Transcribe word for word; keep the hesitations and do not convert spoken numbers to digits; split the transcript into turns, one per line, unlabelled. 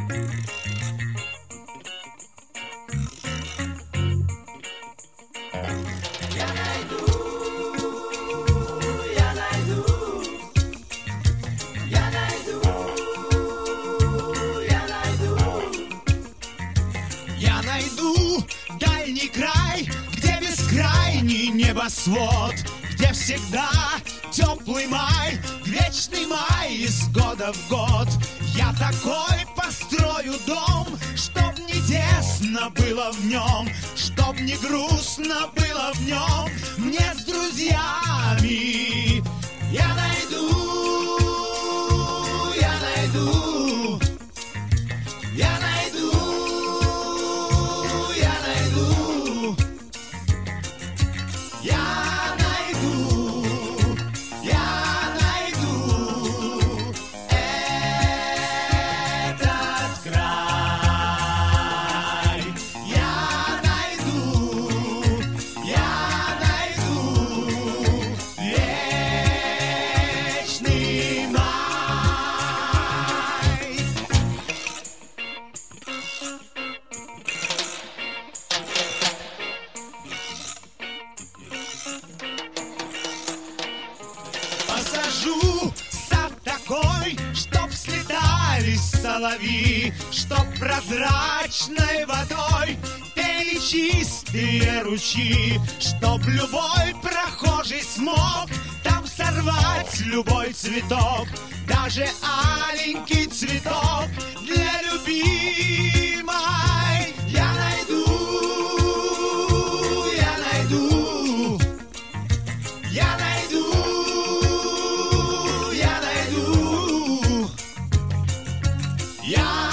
Я найду дальний край, где бескрайний небосвод, где всегда теплый май, вечный май из года в год. Я такой построю дом, чтоб не тесно было в нем, чтоб не грустно было в нем мне с друзьями. Я найду, я найду, я найду, я найду, я найду, я найду этот край. Я найду, я найду вечный май. Посажу сад такой, чтоб слетались соловьи, чтоб прозрачной водой пели чистые ручьи, чтоб любой прохожий смог там сорвать любой цветок, даже аленький цветок для любимой. Я найду, я найду, я найду, я найду, я